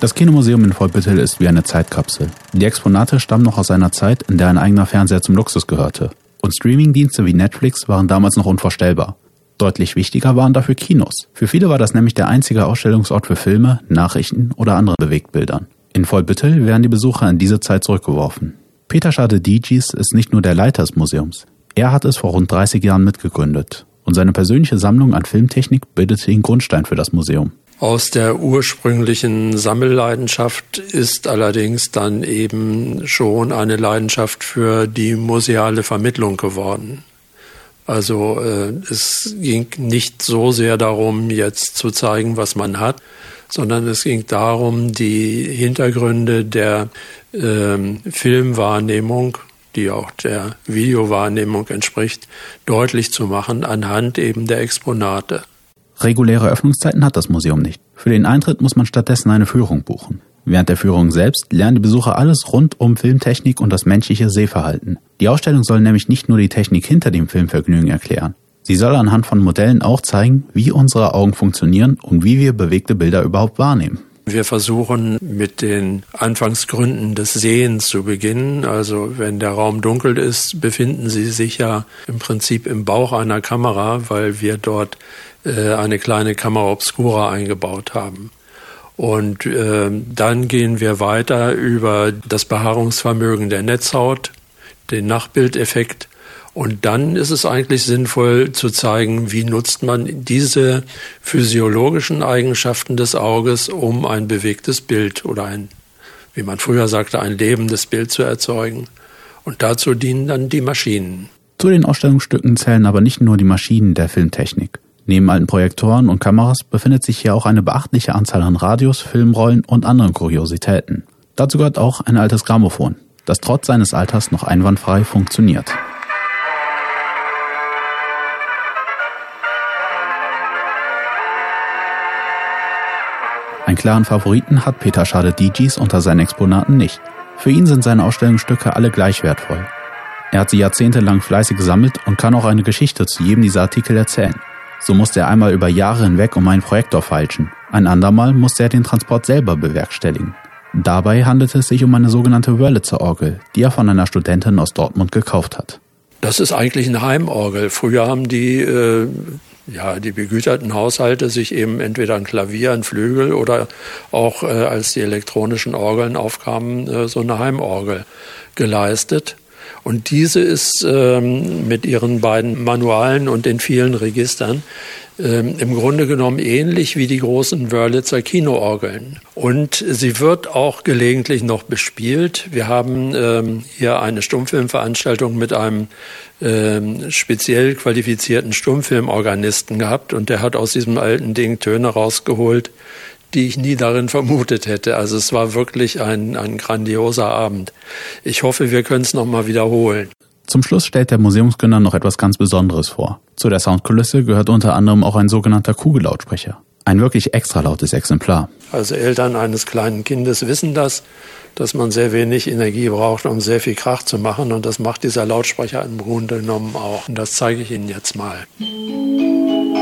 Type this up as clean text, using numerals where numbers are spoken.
Das Kinomuseum in Vollbüttel ist wie eine Zeitkapsel. Die Exponate stammen noch aus einer Zeit, in der ein eigener Fernseher zum Luxus gehörte. Und Streamingdienste wie Netflix waren damals noch unvorstellbar. Deutlich wichtiger waren dafür Kinos. Für viele war das nämlich der einzige Ausstellungsort für Filme, Nachrichten oder andere Bewegtbildern. In Vollbüttel werden die Besucher in diese Zeit zurückgeworfen. Peter Schade-Dietschis ist nicht nur der Leiter des Museums. Er hat es vor rund 30 Jahren mitgegründet. Und seine persönliche Sammlung an Filmtechnik bildete den Grundstein für das Museum. Aus der ursprünglichen Sammelleidenschaft ist allerdings dann eben schon eine Leidenschaft für die museale Vermittlung geworden. Also es ging nicht so sehr darum, jetzt zu zeigen, was man hat, sondern es ging darum, die Hintergründe der Filmwahrnehmung, die auch der Videowahrnehmung entspricht, deutlich zu machen anhand eben der Exponate. Reguläre Öffnungszeiten hat das Museum nicht. Für den Eintritt muss man stattdessen eine Führung buchen. Während der Führung selbst lernen die Besucher alles rund um Filmtechnik und das menschliche Sehverhalten. Die Ausstellung soll nämlich nicht nur die Technik hinter dem Filmvergnügen erklären. Sie soll anhand von Modellen auch zeigen, wie unsere Augen funktionieren und wie wir bewegte Bilder überhaupt wahrnehmen. Wir versuchen mit den Anfangsgründen des Sehens zu beginnen. Also wenn der Raum dunkel ist, befinden Sie sich ja im Prinzip im Bauch einer Kamera, weil wir dort eine kleine Camera Obscura eingebaut haben. Und dann gehen wir weiter über das Behaarungsvermögen der Netzhaut, den Nachbildeffekt. Und dann ist es eigentlich sinnvoll zu zeigen, wie nutzt man diese physiologischen Eigenschaften des Auges, um ein bewegtes Bild oder ein, wie man früher sagte, ein lebendes Bild zu erzeugen. Und dazu dienen dann die Maschinen. Zu den Ausstellungsstücken zählen aber nicht nur die Maschinen der Filmtechnik. Neben alten Projektoren und Kameras befindet sich hier auch eine beachtliche Anzahl an Radios, Filmrollen und anderen Kuriositäten. Dazu gehört auch ein altes Grammophon, das trotz seines Alters noch einwandfrei funktioniert. Einen klaren Favoriten hat Peter Schade-Dietschis unter seinen Exponaten nicht. Für ihn sind seine Ausstellungsstücke alle gleich wertvoll. Er hat sie jahrzehntelang fleißig gesammelt und kann auch eine Geschichte zu jedem dieser Artikel erzählen. So musste er einmal über Jahre hinweg um einen Projektor feilschen. Ein andermal musste er den Transport selber bewerkstelligen. Dabei handelte es sich um eine sogenannte Wörlitzer-Orgel, die er von einer Studentin aus Dortmund gekauft hat. Das ist eigentlich eine Heimorgel. Früher haben die begüterten Haushalte sich eben entweder ein Klavier, ein Flügel oder auch als die elektronischen Orgeln aufkamen, so eine Heimorgel geleistet. Und diese ist mit ihren beiden Manualen und den vielen Registern im Grunde genommen ähnlich wie die großen Wörlitzer Kinoorgeln. Und sie wird auch gelegentlich noch bespielt. Wir haben hier eine Stummfilmveranstaltung mit einem speziell qualifizierten Stummfilmorganisten gehabt. Und der hat aus diesem alten Ding Töne rausgeholt, die ich nie darin vermutet hätte. Also es war wirklich ein grandioser Abend. Ich hoffe, wir können es nochmal wiederholen. Zum Schluss stellt der Museumsgründer noch etwas ganz Besonderes vor. Zu der Soundkulisse gehört unter anderem auch ein sogenannter Kugellautsprecher. Ein wirklich extra lautes Exemplar. Also Eltern eines kleinen Kindes wissen das, dass man sehr wenig Energie braucht, um sehr viel Krach zu machen. Und das macht dieser Lautsprecher im Grunde genommen auch. Und das zeige ich Ihnen jetzt mal.